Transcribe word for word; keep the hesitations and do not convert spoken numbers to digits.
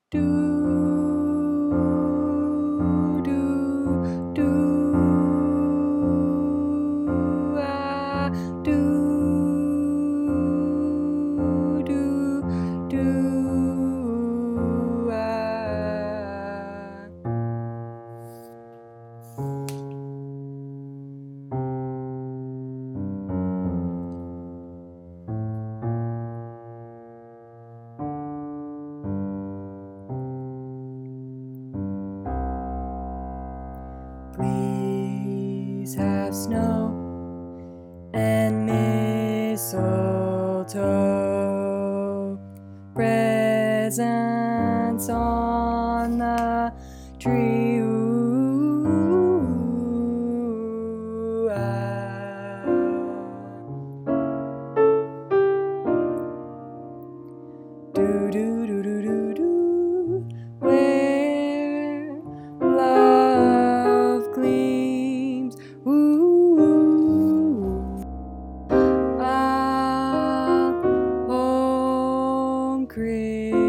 do do do ah do do do ah. Please have snow and mistletoe, presents on the tree. Ooh, ah. Do do do do do do, where love gleams. Ooh, ah, home Christmas.